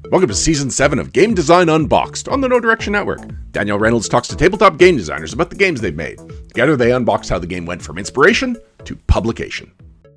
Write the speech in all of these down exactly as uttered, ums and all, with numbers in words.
Welcome to Season seven of Game Design Unboxed on the No Direction Network. Danielle Reynolds talks to tabletop game designers about the games they've made. Together they unbox how the game went from inspiration to publication.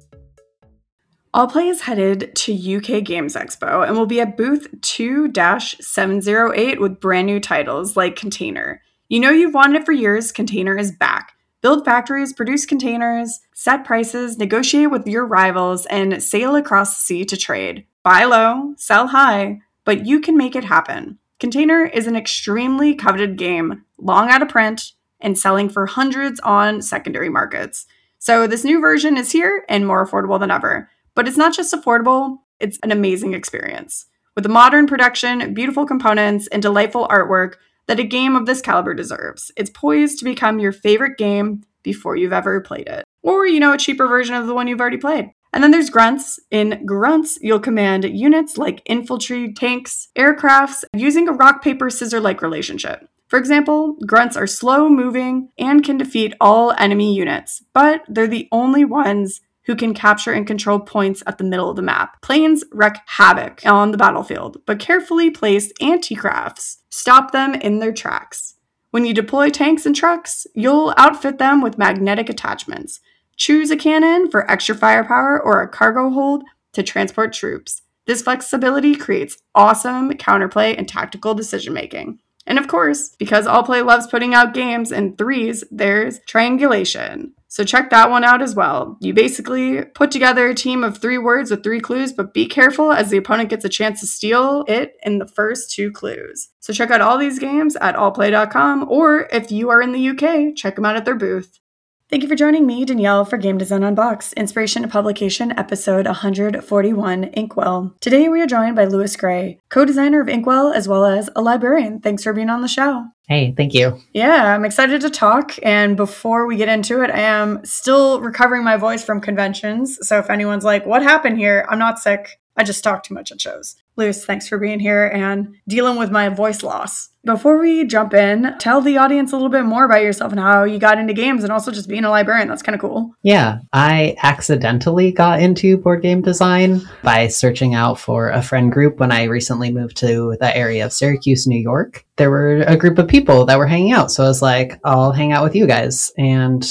Allplay is headed to U K Games Expo and will be at booth two dash seven oh eight with brand new titles like Container. You know you've wanted it for years, Container is back. Build factories, produce containers, set prices, negotiate with your rivals, and sail across the sea to trade. Buy low, sell high, but you can make it happen. Container is an extremely coveted game, long out of print, and selling for hundreds on secondary markets. So this new version is here and more affordable than ever. But it's not just affordable, it's an amazing experience. With a modern production, beautiful components, and delightful artwork that a game of this caliber deserves. It's poised to become your favorite game before you've ever played it. Or, you know, a cheaper version of the one you've already played. And then there's Grunts. In Grunts, you'll command units like infantry, tanks, aircrafts, using a rock, paper, scissor-like relationship. For example, Grunts are slow-moving and can defeat all enemy units, but they're the only ones who can capture and control points at the middle of the map. Planes wreak havoc on the battlefield, but carefully placed anti-crafts stop them in their tracks. When you deploy tanks and trucks, you'll outfit them with magnetic attachments. Choose a cannon for extra firepower or a cargo hold to transport troops. This flexibility creates awesome counterplay and tactical decision-making. And of course, because Allplay loves putting out games in threes, there's triangulation. So check that one out as well. You basically put together a team of three words with three clues, but be careful as the opponent gets a chance to steal it in the first two clues. So check out all these games at allplay dot com, or if you are in the U K, check them out at their booth. Thank you for joining me, Danielle, for Game Design Unboxed, Inspiration to Publication, episode one forty-one, Inkwell. Today we are joined by Lewis Gray, co-designer of Inkwell, as well as a librarian. Thanks for being on the show. Hey, thank you. Yeah, I'm excited to talk. And before we get into it, I am still recovering my voice from conventions. So if anyone's like, what happened here? I'm not sick. I just talk too much at shows. Lewis, thanks for being here and dealing with my voice loss. Before we jump in, tell the audience a little bit more about yourself and how you got into games and also just being a librarian. That's kind of cool. Yeah, I accidentally got into board game design by searching out for a friend group when I recently moved to the area of Syracuse, New York. There were a group of people that were hanging out. So I was like, I'll hang out with you guys. And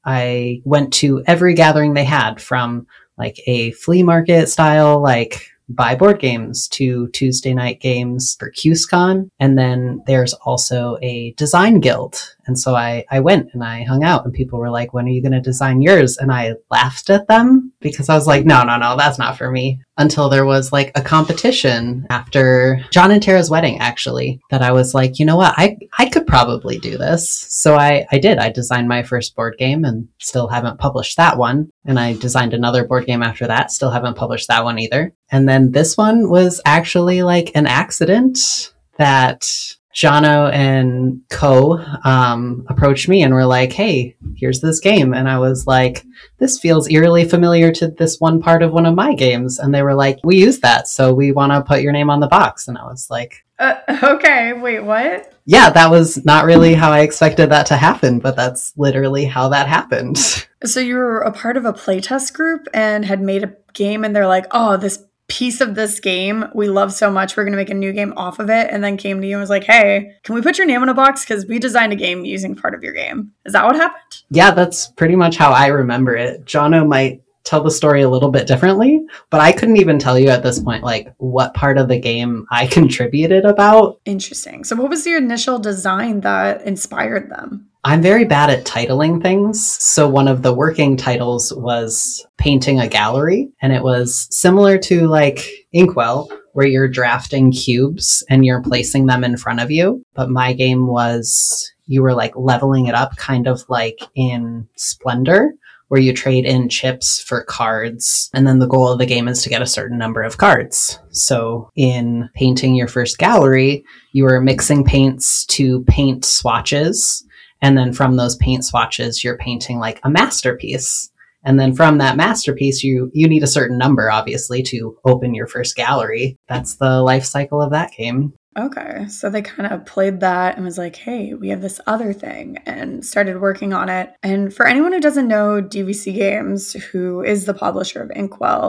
I went to every gathering they had, from like a flea market style, like buy board games, to Tuesday night games for QSCon. And then there's also a design guild. And so I, I went and I hung out and people were like, when are you going to design yours? And I laughed at them because I was like, no, no, no, that's not for me. Until there was like a competition after John and Tara's wedding, actually, that I was like, you know what, I, I could probably do this. So I, I did. I designed my first board game and still haven't published that one. And I designed another board game after that. Still haven't published that one either. And then this one was actually like an accident that Jono and Co um, approached me and were like, hey, here's this game. And I was like, this feels eerily familiar to this one part of one of my games. And they were like, we use that, so we want to put your name on the box. And I was like, uh, okay, wait, what? Yeah, that was not really how I expected that to happen, but that's literally how that happened. So you were a part of a playtest group and had made a game and they're like, oh, this piece of this game we love so much, we're going to make a new game off of it, and then came to you and was like, hey, can we put your name in a box because we designed a game using part of your game? Is that what happened? Yeah, that's pretty much how I remember it. Jono might tell the story a little bit differently, but I couldn't even tell you at this point like what part of the game I contributed about. Interesting. So what was the initial design that inspired them? I'm very bad at titling things. So one of the working titles was Painting a Gallery. And it was similar to like Inkwell, where you're drafting cubes and you're placing them in front of you. But my game was, you were like leveling it up, kind of like in Splendor, where you trade in chips for cards. And then the goal of the game is to get a certain number of cards. So in Painting Your First Gallery, you are mixing paints to paint swatches. And then from those paint swatches, you're painting like a masterpiece. And then from that masterpiece, you you need a certain number, obviously, to open your first gallery. That's the life cycle of that game. Okay, so they kind of played that and was like, hey, we have this other thing, and started working on it. And for anyone who doesn't know D V C Games, who is the publisher of Inkwell,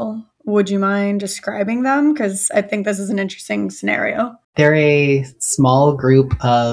Would you mind describing them? Because I think this is an interesting scenario. They're a small group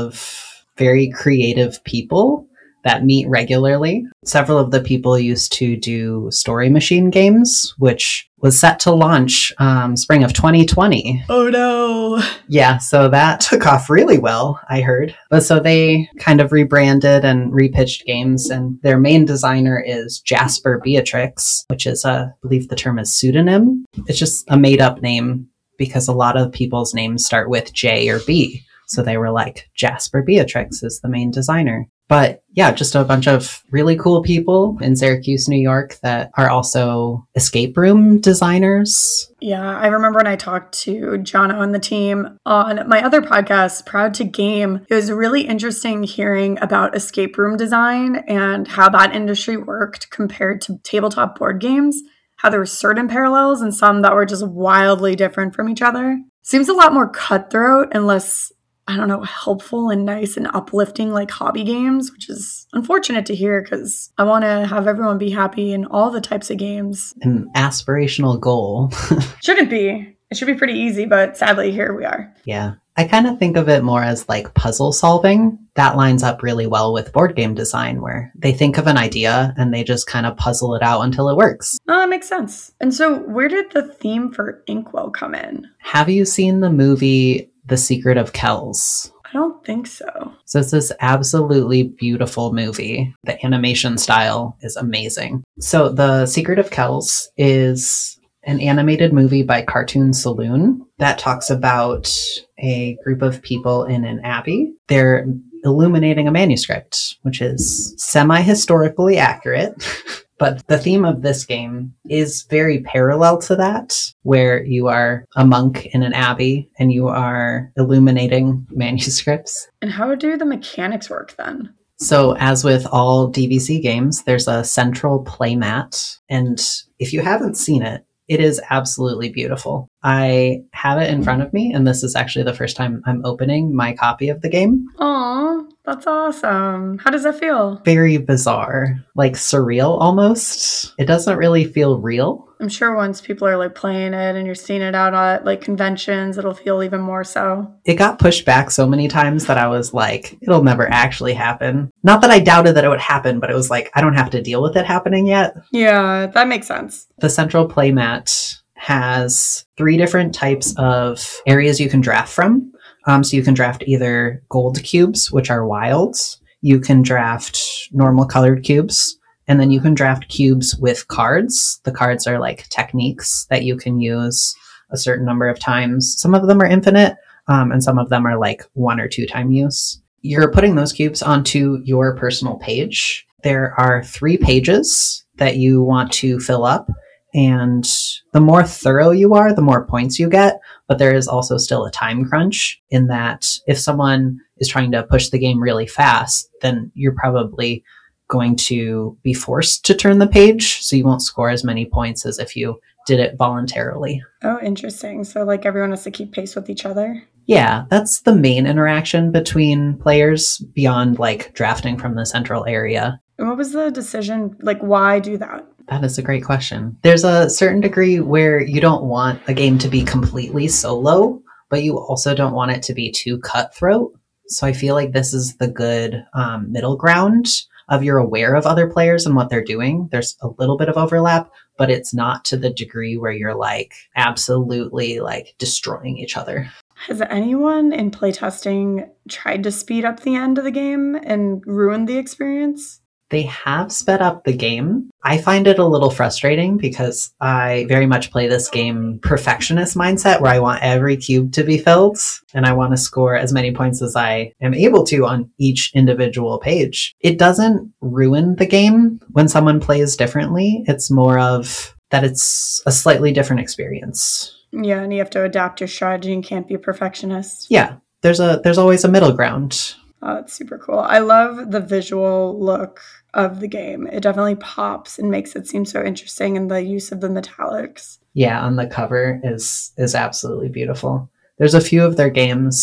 of very creative people that meet regularly. Several of the people used to do Story Machine games, which was set to launch um, spring of twenty twenty. Oh no. Yeah, so that took off really well, I heard. But so they kind of rebranded and repitched games, and their main designer is Jasper Beatrix, which is, a, I believe the term is pseudonym. It's just a made-up name because a lot of people's names start with J or B. So they were like, Jasper Beatrix is the main designer. But yeah, just a bunch of really cool people in Syracuse, New York that are also escape room designers. Yeah, I remember when I talked to Jono and the team on my other podcast, Proud to Game. It was really interesting hearing about escape room design and how that industry worked compared to tabletop board games, how there were certain parallels and some that were just wildly different from each other. Seems a lot more cutthroat and less, I don't know, helpful and nice and uplifting like hobby games, which is unfortunate to hear because I want to have everyone be happy in all the types of games. An aspirational goal. Shouldn't be. It should be pretty easy, but sadly, here we are. Yeah. I kind of think of it more as like puzzle solving. That lines up really well with board game design, where they think of an idea and they just kind of puzzle it out until it works. Oh, that makes sense. And so where did the theme for Inkwell come in? Have you seen the movie The Secret of Kells? I don't think so. So it's this absolutely beautiful movie. The animation style is amazing. So The Secret of Kells is an animated movie by Cartoon Saloon that talks about a group of people in an abbey. They're illuminating a manuscript, which is semi-historically accurate. But the theme of this game is very parallel to that, where you are a monk in an abbey and you are illuminating manuscripts. And how do the mechanics work then? So as with all D V C games, there's a central playmat. And if you haven't seen it, it is absolutely beautiful. I have it in front of me, and this is actually the first time I'm opening my copy of the game. Aw, that's awesome. How does that feel? Very bizarre, like surreal almost. It doesn't really feel real. I'm sure once people are like playing it and you're seeing it out at like conventions, it'll feel even more so. It got pushed back so many times that I was like, it'll never actually happen. Not that I doubted that it would happen, but it was like, I don't have to deal with it happening yet. Yeah, that makes sense. The central playmat has three different types of areas you can draft from. Um, so you can draft either gold cubes, which are wilds. You can draft normal colored cubes. And then you can draft cubes with cards. The cards are like techniques that you can use a certain number of times. Some of them are infinite, um, and some of them are like one or two time use. You're putting those cubes onto your personal page. There are three pages that you want to fill up. And the more thorough you are, the more points you get. But there is also still a time crunch in that if someone is trying to push the game really fast, then you're probably going to be forced to turn the page, so you won't score as many points as if you did it voluntarily. Oh, interesting. So like everyone has to keep pace with each other? Yeah, that's the main interaction between players beyond like drafting from the central area. And what was the decision? Like, why do that? That is a great question. There's a certain degree where you don't want a game to be completely solo, but you also don't want it to be too cutthroat. So I feel like this is the good um, middle ground of you're aware of other players and what they're doing. There's a little bit of overlap, but it's not to the degree where you're like absolutely like destroying each other. Has anyone in playtesting tried to speed up the end of the game and ruin the experience? They have sped up the game. I find it a little frustrating because I very much play this game perfectionist mindset where I want every cube to be filled and I want to score as many points as I am able to on each individual page. It doesn't ruin the game when someone plays differently. It's more of that it's a slightly different experience. Yeah, and you have to adapt your strategy and can't be a perfectionist. Yeah, there's a there's always a middle ground. Oh, that's super cool. I love the visual look of the game. It definitely pops and makes it seem so interesting, and the use of the metallics. Yeah, on the cover is is absolutely beautiful. There's a few of their games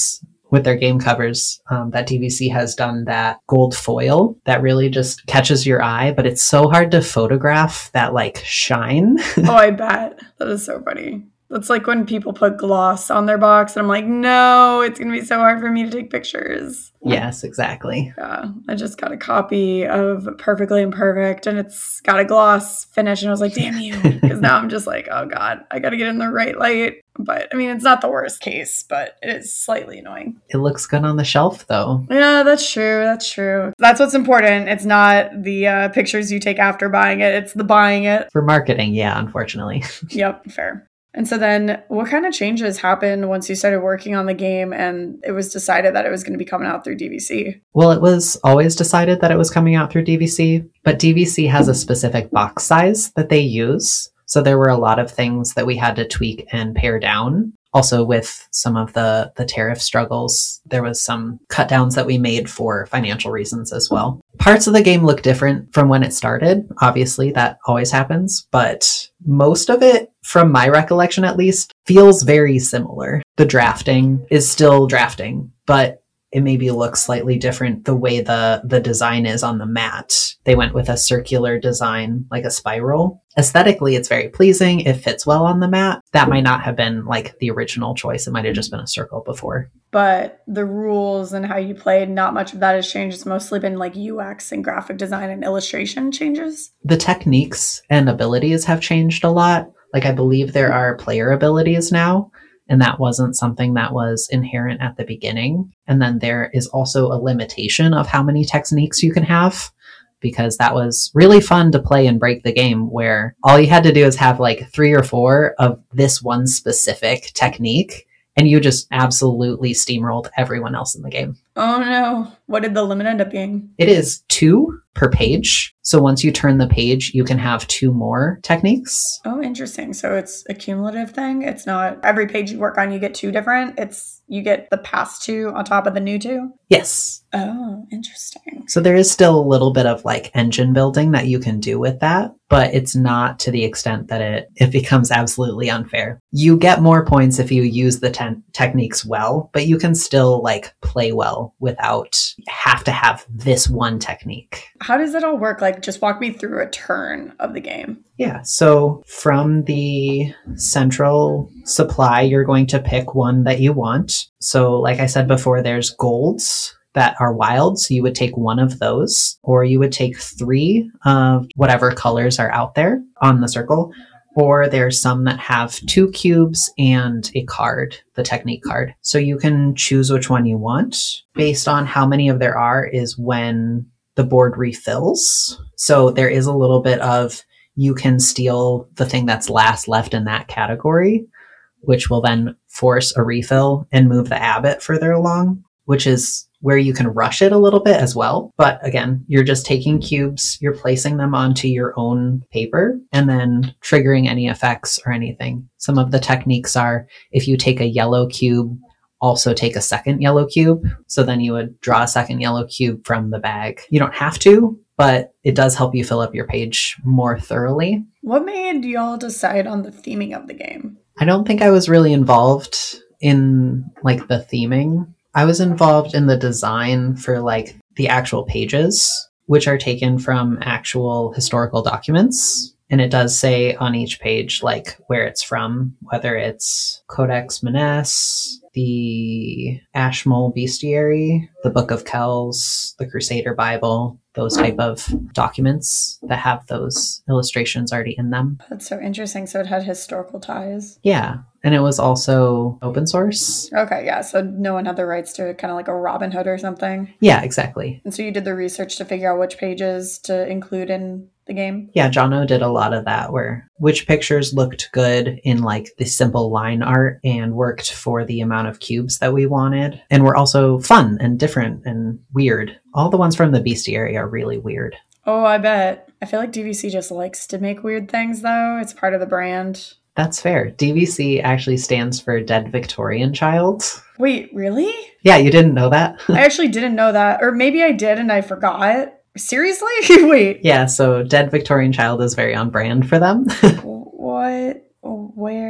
with their game covers um, that D V C has done that gold foil that really just catches your eye, but it's so hard to photograph that like shine. Oh, I bet. That is so funny. That's like when people put gloss on their box and I'm like, no, it's going to be so hard for me to take pictures. Yes, exactly. Yeah, I just got a copy of Perfectly Imperfect and it's got a gloss finish and I was like, damn you. Because now I'm just like, oh God, I got to get in the right light. But I mean, it's not the worst case, but it is slightly annoying. It looks good on the shelf though. Yeah, that's true. That's true. That's what's important. It's not the uh, pictures you take after buying it. It's the buying it. For marketing, yeah, unfortunately. Yep, fair. And so then what kind of changes happened once you started working on the game and it was decided that it was going to be coming out through D V C? Well, it was always decided that it was coming out through D V C, but D V C has a specific box size that they use. So there were a lot of things that we had to tweak and pare down. Also with some of the, the tariff struggles, there was some cut downs that we made for financial reasons as well. Parts of the game look different from when it started. Obviously, that always happens, but most of it, from my recollection at least, feels very similar. The drafting is still drafting, but it maybe looks slightly different the way the, the design is on the mat. They went with a circular design, like a spiral. Aesthetically, it's very pleasing. It fits well on the mat. That might not have been like the original choice. It might have just been a circle before. But the rules and how you played, not much of that has changed. It's mostly been like U X and graphic design and illustration changes. The techniques and abilities have changed a lot. Like I believe there are player abilities now. And that wasn't something that was inherent at the beginning. And then there is also a limitation of how many techniques you can have, because that was really fun to play and break the game where all you had to do is have like three or four of this one specific technique. And you just absolutely steamrolled everyone else in the game. Oh no. What did the limit end up being? It is two per page. So once you turn the page, you can have two more techniques. Oh, interesting. So it's a cumulative thing. It's not every page you work on, you get two different. It's you get the past two on top of the new two. Yes. Oh, interesting. So there is still a little bit of like engine building that you can do with that, but it's not to the extent that it, it becomes absolutely unfair. You get more points if you use the ten- techniques well, but you can still like play well without have to have this one technique. How does it all work? Like just walk me through a turn of the game. Yeah, so from the central supply, you're going to pick one that you want. So like I said before, there's golds that are wild. So you would take one of those, or you would take three of whatever colors are out there on the circle. Or there's some that have two cubes and a card, the technique card. So you can choose which one you want. Based on how many of there are is when the board refills. So there is a little bit of you can steal the thing that's last left in that category, which will then force a refill and move the abbot further along, which is where you can rush it a little bit as well. But again, you're just taking cubes, you're placing them onto your own paper and then triggering any effects or anything. Some of the techniques are if you take a yellow cube, also take a second yellow cube. So then you would draw a second yellow cube from the bag. You don't have to, but it does help you fill up your page more thoroughly. What made y'all decide on the theming of the game? I don't think I was really involved in like the theming. I was involved in the design for like the actual pages, which are taken from actual historical documents. And it does say on each page, like where it's from, whether it's Codex Manesse, the Ashmole Bestiary, the Book of Kells, the Crusader Bible, those type of documents that have those illustrations already in them. That's so interesting. So it had historical ties. Yeah. And it was also open source. Okay, yeah. So no one had the rights to it, kind of like a Robin Hood or something. Yeah, exactly. And so you did the research to figure out which pages to include in the game? Yeah, Jono did a lot of that, where which pictures looked good in like the simple line art and worked for the amount of cubes that we wanted, and were also fun and different and weird. All the ones from the bestiary are really weird. Oh, I bet. I feel like D V C just likes to make weird things, though. It's part of the brand. That's fair. D V C actually stands for Dead Victorian Child. Wait, really? Yeah, you didn't know that? I actually didn't know that. Or maybe I did and I forgot. Seriously? Wait. Yeah, so Dead Victorian Child is very on brand for them. What? Where?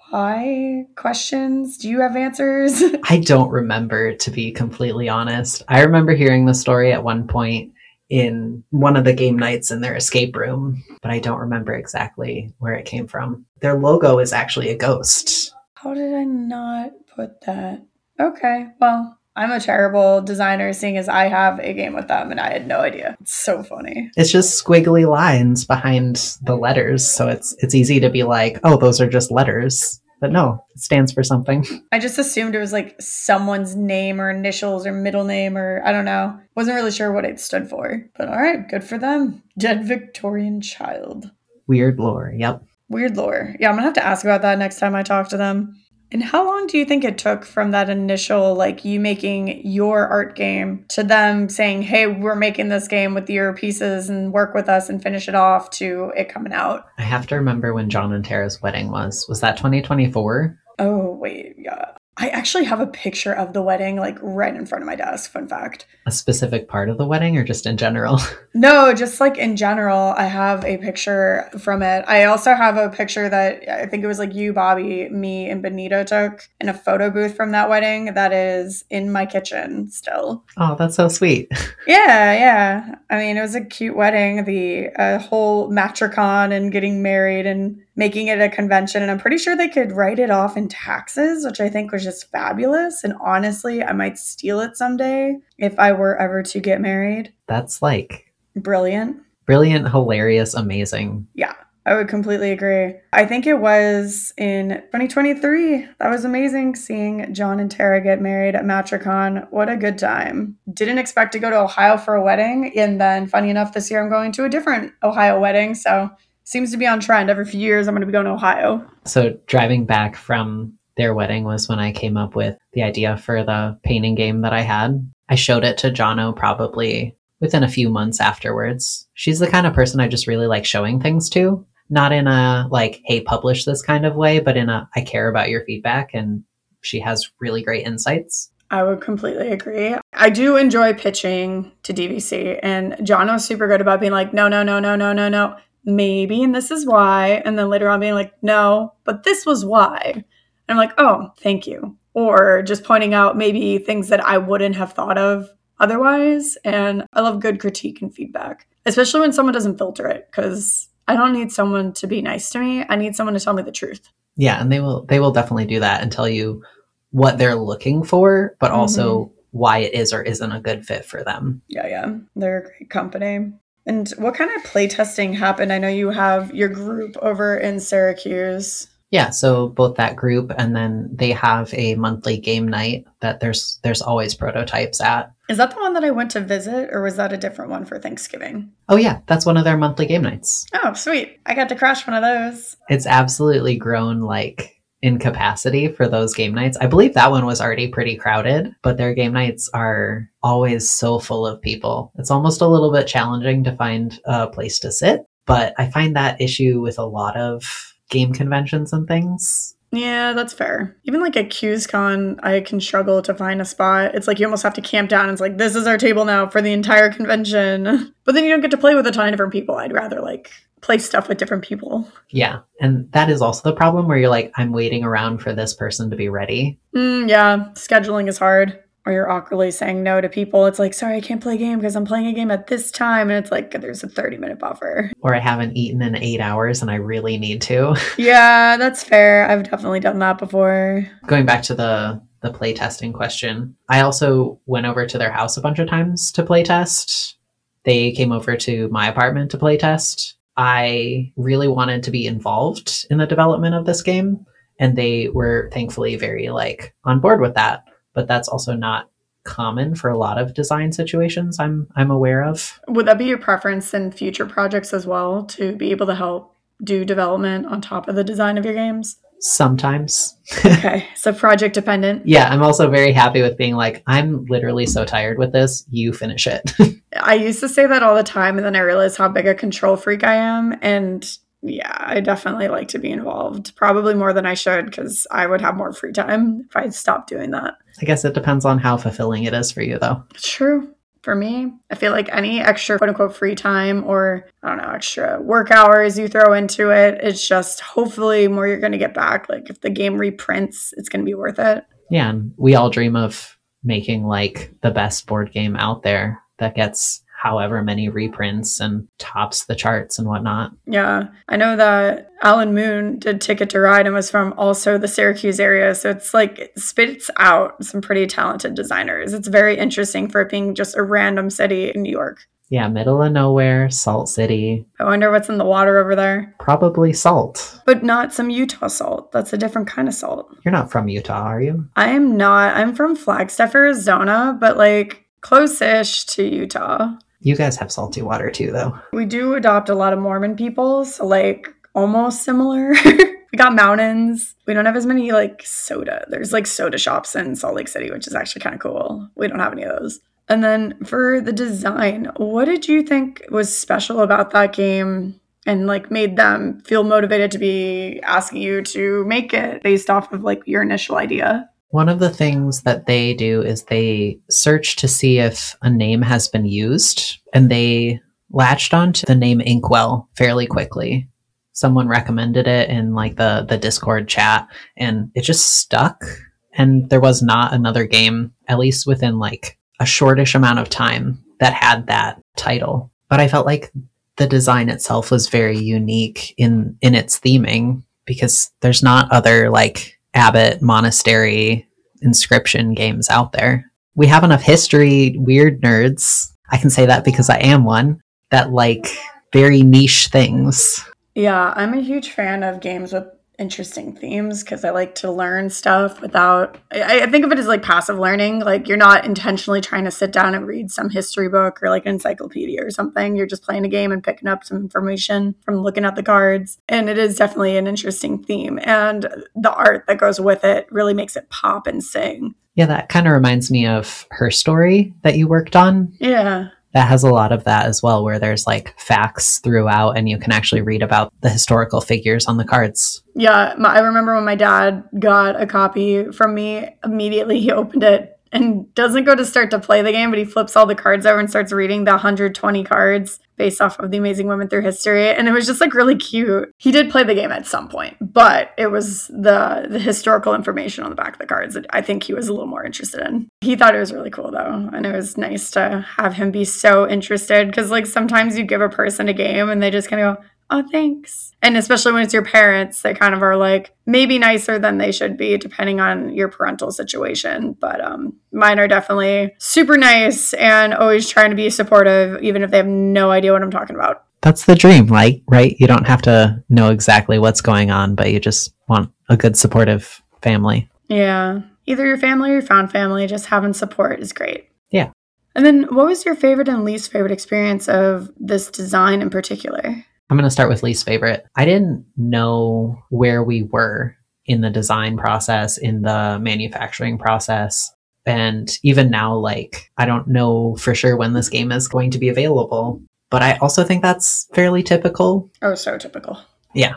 why questions? Do you have answers? I don't remember, to be completely honest. I remember hearing the story at one point in one of the game nights in their escape room, but I don't remember exactly where it came from. Their logo is actually a ghost. How did I not put that? Okay, well, I'm a terrible designer, seeing as I have a game with them and I had no idea. It's so funny. It's just squiggly lines behind the letters, so it's it's easy to be like, oh, those are just letters. But no, it stands for something. I just assumed it was like someone's name or initials or middle name or I don't know. Wasn't really sure what it stood for. But all right, good for them. Dead Victorian child. Weird lore, yep. Weird lore. Yeah, I'm going to have to ask about that next time I talk to them. And how long do you think it took from that initial, like, you making your art game to them saying, hey, we're making this game with your pieces and work with us and finish it off, to it coming out? I have to remember when John and Tara's wedding was. Was that twenty twenty-four? Oh, wait, yeah. I actually have a picture of the wedding, like, right in front of my desk, fun fact. A specific part of the wedding or just in general? No, just like in general, I have a picture from it. I also have a picture that I think it was like you, Bobby, me, and Benito took in a photo booth from that wedding that is in my kitchen still. Oh, that's so sweet. Yeah, yeah. I mean, it was a cute wedding. The uh, whole matricon and getting married and making it a convention. And I'm pretty sure they could write it off in taxes, which I think was just fabulous. And honestly, I might steal it someday if I were ever to get married. That's like... brilliant. Brilliant, hilarious, amazing. Yeah, I would completely agree. I think it was in twenty twenty-three. That was amazing seeing John and Tara get married at Matricon. What a good time. Didn't expect to go to Ohio for a wedding. And then funny enough, this year I'm going to a different Ohio wedding. So seems to be on trend. Every few years I'm going to be going to Ohio. So driving back from their wedding was when I came up with the idea for the painting game that I had. I showed it to Jono probably within a few months afterwards. She's the kind of person I just really like showing things to. Not in a, like, hey, publish this kind of way, but in a, I care about your feedback, and she has really great insights. I would completely agree. I do enjoy pitching to D V C, and Jono's super good about being like, no, no, no, no, no, no, no, maybe, and this is why. And then later on being like, no, but this was why. And I'm like, oh, thank you. Or just pointing out maybe things that I wouldn't have thought of otherwise. And I love good critique and feedback, especially when someone doesn't filter it, because I don't need someone to be nice to me. I need someone to tell me the truth. Yeah, and they will they will definitely do that and tell you what they're looking for, but also mm-hmm. why it is or isn't a good fit for them. Yeah, yeah. They're a great company. And what kind of playtesting happened? I know you have your group over in Syracuse. Yeah, so both that group and then they have a monthly game night that there's there's always prototypes at. Is that the one that I went to visit, or was that a different one for Thanksgiving? Oh yeah, that's one of their monthly game nights. Oh, sweet. I got to crash one of those. It's absolutely grown like in capacity for those game nights. I believe that one was already pretty crowded, but their game nights are always so full of people. It's almost a little bit challenging to find a place to sit, but I find that issue with a lot of game conventions and things. Yeah, that's fair. Even like at QsCon, I can struggle to find a spot. It's like you almost have to camp down. It's like, this is our table now for the entire convention. But then you don't get to play with a ton of different people. I'd rather like play stuff with different people. Yeah. And that is also the problem where you're like, I'm waiting around for this person to be ready. Mm, yeah. Scheduling is hard. Or you're awkwardly saying no to people. It's like, sorry, I can't play a game because I'm playing a game at this time. And it's like, there's a thirty minute buffer. Or I haven't eaten in eight hours and I really need to. Yeah, that's fair. I've definitely done that before. Going back to the, the playtesting question, I also went over to their house a bunch of times to playtest. They came over to my apartment to playtest. I really wanted to be involved in the development of this game. And they were thankfully very like on board with that. But that's also not common for a lot of design situations I'm I'm aware of. Would that be your preference in future projects as well, to be able to help do development on top of the design of your games? Sometimes. Okay, so project dependent. Yeah, I'm also very happy with being like, I'm literally so tired with this, you finish it. I used to say that all the time, and then I realized how big a control freak I am, and yeah, I definitely like to be involved. Probably more than I should, because I would have more free time if I stopped doing that. I guess it depends on how fulfilling it is for you, though. True. For me, I feel like any extra quote unquote free time or, I don't know, extra work hours you throw into it, it's just hopefully more you're going to get back. Like if the game reprints, it's going to be worth it. Yeah, and we all dream of making like the best board game out there that gets however many reprints and tops the charts and whatnot. Yeah, I know that Alan Moon did Ticket to Ride and was from also the Syracuse area. So it's like it spits out some pretty talented designers. It's very interesting for it being just a random city in New York. Yeah, middle of nowhere, Salt City. I wonder what's in the water over there. Probably salt. But not some Utah salt. That's a different kind of salt. You're not from Utah, are you? I am not. I'm from Flagstaff, Arizona, but like close-ish to Utah. You guys have salty water too, though. We do adopt a lot of Mormon people, so like almost similar. We got mountains. We don't have as many like soda. There's like soda shops in Salt Lake City, which is actually kind of cool. We don't have any of those. And then for the design, what did you think was special about that game and like made them feel motivated to be asking you to make it based off of like your initial idea? One of the things that they do is they search to see if a name has been used, and they latched onto the name Inkwell fairly quickly. Someone recommended it in like the, the Discord chat, and it just stuck. And there was not another game, at least within like a shortish amount of time, that had that title. But I felt like the design itself was very unique in, in its theming, because there's not other like Abbott Monastery Inscription games out there. We have enough history weird nerds, I can say that because I am one, that like very niche things. Yeah, I'm a huge fan of games with interesting themes because I like to learn stuff without, I, I think of it as like passive learning. Like you're not intentionally trying to sit down and read some history book or like an encyclopedia or something. You're just playing a game and picking up some information from looking at the cards. And it is definitely an interesting theme. And the art that goes with it really makes it pop and sing. Yeah, that kind of reminds me of Her Story that you worked on. Yeah. That has a lot of that as well, where there's like facts throughout and you can actually read about the historical figures on the cards. Yeah, my, I remember when my dad got a copy from me, immediately he opened it and doesn't go to start to play the game, but he flips all the cards over and starts reading the one hundred twenty cards based off of the Amazing Women Through History. And it was just like really cute. He did play the game at some point, but it was the, the historical information on the back of the cards that I think he was a little more interested in. He thought it was really cool though. And it was nice to have him be so interested because like sometimes you give a person a game and they just kind of go, oh, thanks. And especially when it's your parents, they kind of are like maybe nicer than they should be depending on your parental situation. But um, mine are definitely super nice and always trying to be supportive, even if they have no idea what I'm talking about. That's the dream, like, right? You don't have to know exactly what's going on, but you just want a good supportive family. Yeah. Either your family or your found family, just having support is great. Yeah. And then what was your favorite and least favorite experience of this design in particular? I'm going to start with least favorite. I didn't know where we were in the design process, in the manufacturing process. And even now, like, I don't know for sure when this game is going to be available. But I also think that's fairly typical. Oh, so typical. Yeah.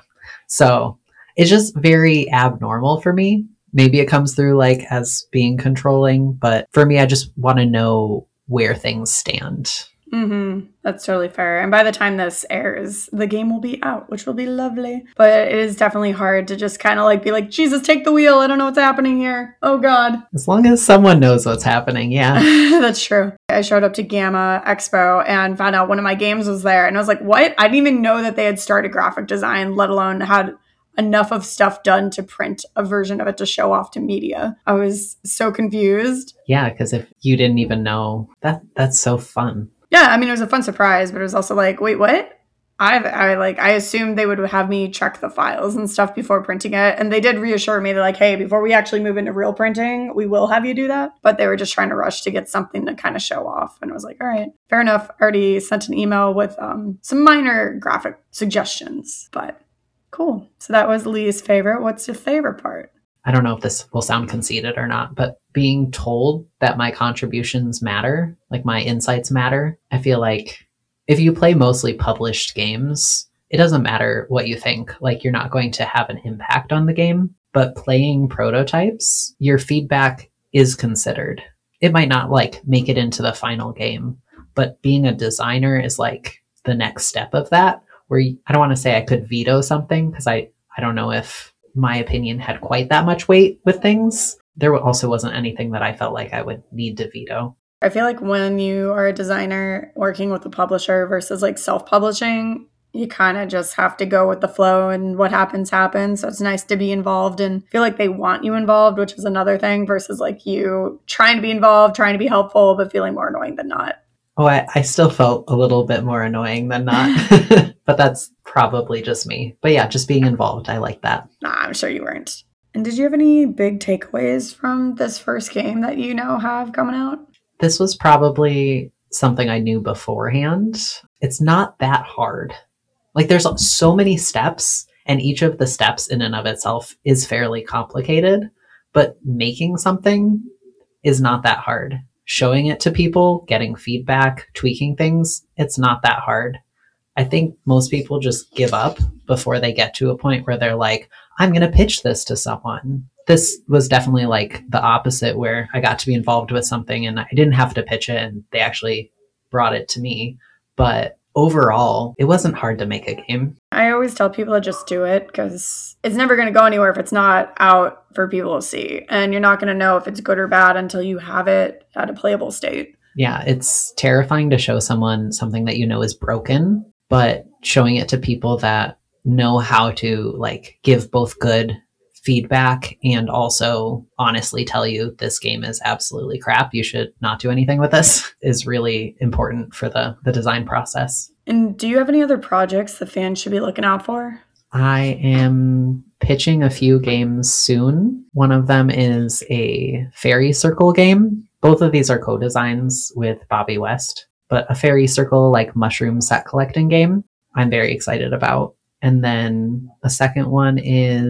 So it's just very abnormal for me. Maybe it comes through like as being controlling. But for me, I just want to know where things stand. Mm-hmm. That's totally fair. And by the time this airs, the game will be out, which will be lovely. But it is definitely hard to just kind of like be like, Jesus, take the wheel. I don't know what's happening here. Oh, God. As long as someone knows what's happening. Yeah. That's true. I showed up to Gamma Expo and found out one of my games was there. And I was like, what? I didn't even know that they had started graphic design, let alone had enough of stuff done to print a version of it to show off to media. I was so confused. Yeah, because if you didn't even know, that that's so fun. Yeah, I mean, it was a fun surprise, but it was also like, wait, what? I I like I assumed they would have me check the files and stuff before printing it. And they did reassure me, they're like, hey, before we actually move into real printing, we will have you do that. But they were just trying to rush to get something to kind of show off. And I was like, all right, fair enough. I already sent an email with um, some minor graphic suggestions, but cool. So that was Lee's favorite. What's your favorite part? I don't know if this will sound conceited or not, but being told that my contributions matter, like my insights matter, I feel like if you play mostly published games, it doesn't matter what you think. Like you're not going to have an impact on the game, but playing prototypes, your feedback is considered. it might not like make it into the final game, but being a designer is like the next step of that, where you, I don't want to say I could veto something because I, I don't know if my opinion had quite that much weight with things. There also wasn't anything that I felt like I would need to veto. I feel like when you are a designer working with a publisher versus like self-publishing, you kind of just have to go with the flow and what happens, happens. So it's nice to be involved and feel like they want you involved, which is another thing versus like you trying to be involved, trying to be helpful, but feeling more annoying than not. Oh, I, I still felt a little bit more annoying than not, but that's probably just me. But yeah, just being involved. I like that. Nah, I'm sure you weren't. And did you have any big takeaways from this first game that you now have coming out? This was probably something I knew beforehand. It's not that hard. Like there's so many steps, and each of the steps in and of itself is fairly complicated, but making something is not that hard. Showing it to people, getting feedback, tweaking things, it's not that hard. I think most people just give up before they get to a point where they're like, I'm going to pitch this to someone. This was definitely like the opposite, where I got to be involved with something and I didn't have to pitch it and they actually brought it to me. But overall, it wasn't hard to make a game. I always tell people to just do it because it's never going to go anywhere if it's not out for people to see. And you're not going to know if it's good or bad until you have it at a playable state. Yeah, it's terrifying to show someone something that you know is broken, but showing it to people that know how to like give both good feedback and also honestly tell you this game is absolutely crap, you should not do anything with this, is really important for the, the design process. And do you have any other projects the fans should be looking out for? I am pitching a few games soon. One of them is a fairy circle game. Both of these are co-designs with Bobby West, but a fairy circle like mushroom set collecting game I'm very excited about. And then a second one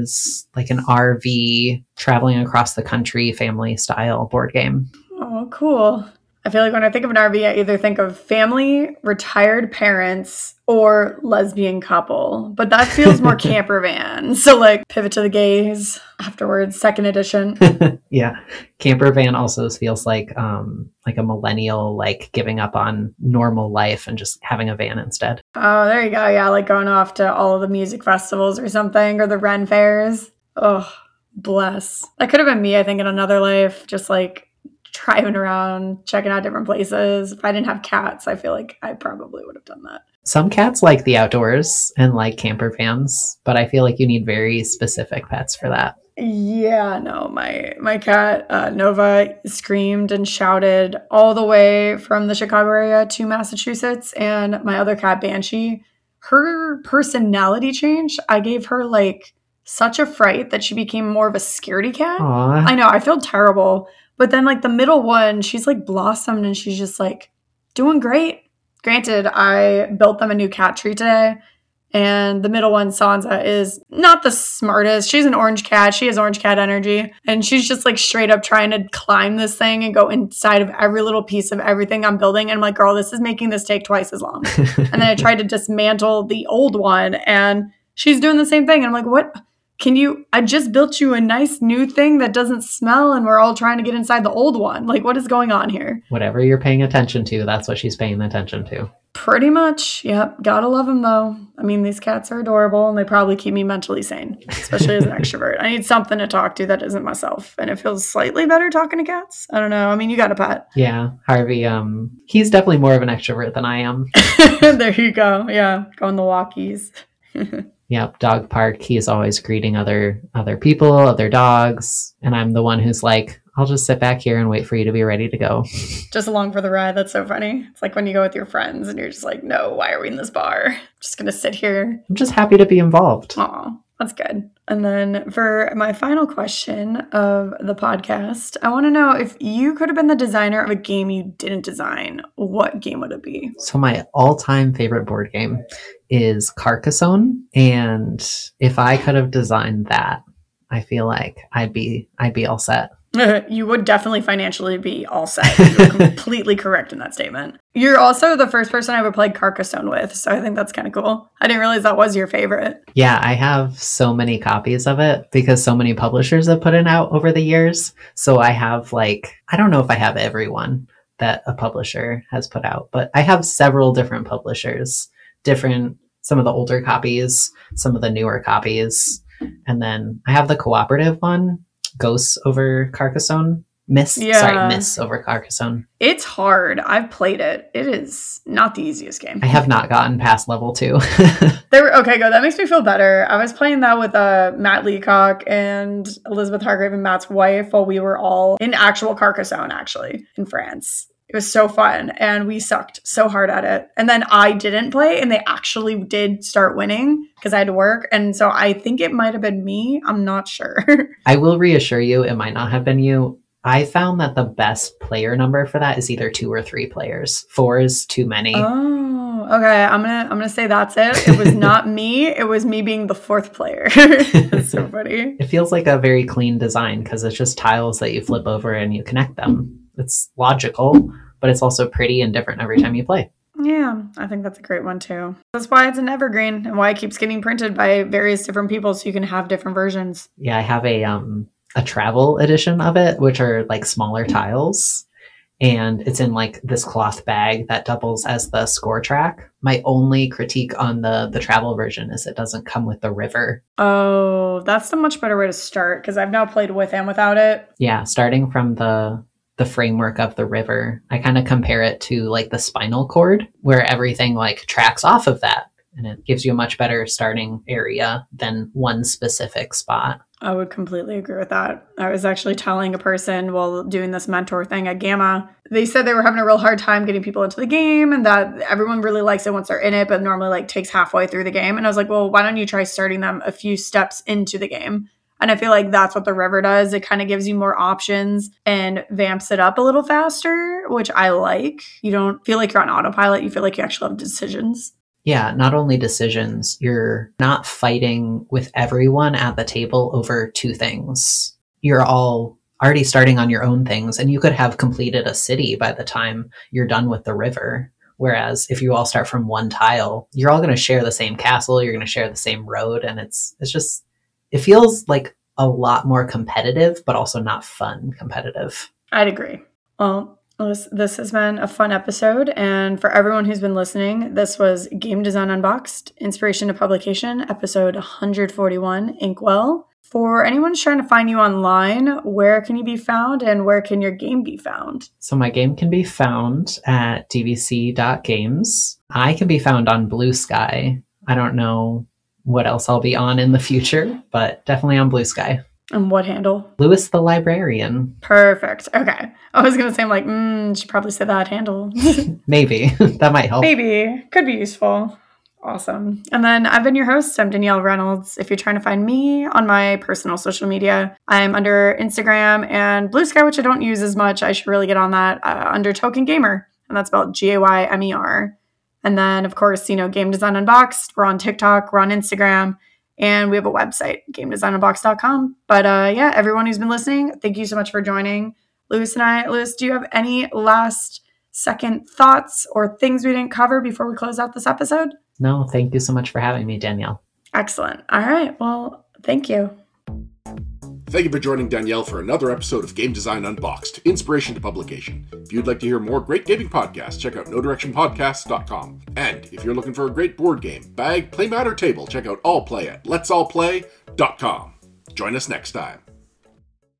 is like an R V traveling across the country family style board game. Oh, cool. I feel like when I think of an R V, I either think of family, retired parents, or lesbian couple. But that feels more camper van. So like pivot to the gays afterwards, second edition. Yeah. Camper van also feels like um like a millennial, like giving up on normal life and just having a van instead. Oh, there you go. Yeah, like going off to all of the music festivals or something, or the Ren fairs. Oh, bless. That could have been me, I think, in another life, just like driving around, checking out different places. If I didn't have cats, I feel like I probably would have done that. Some cats like the outdoors and like camper vans, but I feel like you need very specific pets for that. Yeah, no, my my cat, uh, Nova, screamed and shouted all the way from the Chicago area to Massachusetts. And my other cat, Banshee, her personality changed. I gave her like such a fright that she became more of a scaredy cat. Aww. I know, I feel terrible. But then like the middle one, she's like blossomed and she's just like doing great. Granted, I built them a new cat tree today. And the middle one, Sansa, is not the smartest. She's an orange cat. She has orange cat energy. And she's just like straight up trying to climb this thing and go inside of every little piece of everything I'm building. And I'm like, girl, this is making this take twice as long. And then I tried to dismantle the old one and she's doing the same thing. And I'm like, what? Can you, I just built you a nice new thing that doesn't smell and we're all trying to get inside the old one. Like, what is going on here? Whatever you're paying attention to, that's what she's paying attention to. Pretty much. Yep. Gotta love them though. I mean, these cats are adorable and they probably keep me mentally sane, especially as an extrovert. I need something to talk to that isn't myself. And it feels slightly better talking to cats. I don't know. I mean, you got a pet. Yeah. Harvey, um, he's definitely more of an extrovert than I am. There you go. Yeah. Go on the walkies. Yep, dog park. He's always greeting other other people, other dogs. And I'm the one who's like, I'll just sit back here and wait for you to be ready to go. Just along for the ride. That's so funny. It's like when you go with your friends and you're just like, no, why are we in this bar? I'm just going to sit here. I'm just happy to be involved. Aw, that's good. And then for my final question of the podcast, I want to know if you could have been the designer of a game you didn't design, what game would it be? So my all-time favorite board game is Carcassonne. And if I could have designed that, I feel like I'd be I'd be all set. You would definitely financially be all set. You're completely correct in that statement. You're also the first person I ever played Carcassonne with, so I think that's kind of cool. I didn't realize that was your favorite. Yeah, I have so many copies of it because so many publishers have put it out over the years. So I have like, I don't know if I have every one that a publisher has put out, but I have several different publishers, different, some of the older copies, some of the newer copies. And then I have the cooperative one, Ghosts over Carcassonne. Miss, Yeah. sorry, Miss over Carcassonne. It's hard. I've played it. It is not the easiest game. I have not gotten past level two. There were, okay, good. That makes me feel better. I was playing that with uh, Matt Leacock and Elizabeth Hargrave and Matt's wife while we were all in actual Carcassonne, actually, in France. It was so fun, and we sucked so hard at it. And then I didn't play, and they actually did start winning because I had to work. And so I think it might have been me. I'm not sure. I will reassure you, it might not have been you. I found that the best player number for that is either two or three players. Four is too many. Oh, okay. I'm gonna I'm gonna say that's it. It was not me. It was me being the fourth player. That's so funny. It feels like a very clean design because it's just tiles that you flip over and you connect them. It's logical, but it's also pretty and different every time you play. Yeah, I think that's a great one too. That's why it's an evergreen and why it keeps getting printed by various different people so you can have different versions. Yeah, I have a um a travel edition of it, which are like smaller tiles. And it's in like this cloth bag that doubles as the score track. My only critique on the the travel version is it doesn't come with the river. Oh, that's a much better way to start because I've now played with and without it. Yeah, starting from the the framework of the river, I kind of compare it to like the spinal cord where everything like tracks off of that. And it gives you a much better starting area than one specific spot. I would completely agree with that. I was actually telling a person while doing this mentor thing at Gamma, they said they were having a real hard time getting people into the game and that everyone really likes it once they're in it, but normally like takes halfway through the game. And I was like, well, why don't you try starting them a few steps into the game? And I feel like that's what the river does. It kind of gives you more options and vamps it up a little faster, which I like. You don't feel like you're on autopilot. You feel like you actually have decisions. Yeah, not only decisions, you're not fighting with everyone at the table over two things. You're all already starting on your own things, and you could have completed a city by the time you're done with the river. Whereas if you all start from one tile, you're all going to share the same castle, you're going to share the same road, and it's it's just, it feels like a lot more competitive, but also not fun competitive. I'd agree. Well, This, this has been a fun episode, and for everyone who's been listening, this was Game Design Unboxed, Inspiration to Publication, episode one forty-one, Inkwell. For anyone who's trying to find you online, where can you be found, and where can your game be found? So my game can be found at d v c dot games. I can be found on Blue Sky. I don't know what else I'll be on in the future, but definitely on Blue Sky. And what handle? Lewis the Librarian. Perfect. Okay. I was going to say, I'm like, mm, should probably say that handle. Maybe. That might help. Maybe. Could be useful. Awesome. And then I've been your host. I'm Danielle Reynolds. If you're trying to find me on my personal social media, I'm under Instagram and Blue Sky, which I don't use as much. I should really get on that, uh, under Token Gamer. And that's spelled G A Y M E R. And then, of course, you know, Game Design Unboxed. We're on TikTok. We're on Instagram. And we have a website, game design unboxed dot com. But uh, yeah, everyone who's been listening, thank you so much for joining. Lewis and I, Lewis, do you have any last second thoughts or things we didn't cover before we close out this episode? No, thank you so much for having me, Danielle. Excellent. All right. Well, thank you. Thank you for joining Danielle for another episode of Game Design Unboxed, Inspiration to Publication. If you'd like to hear more great gaming podcasts, check out no direction podcasts dot com. And if you're looking for a great board game, bag, playmat, or table, check out All Play at lets all play dot com. Join us next time.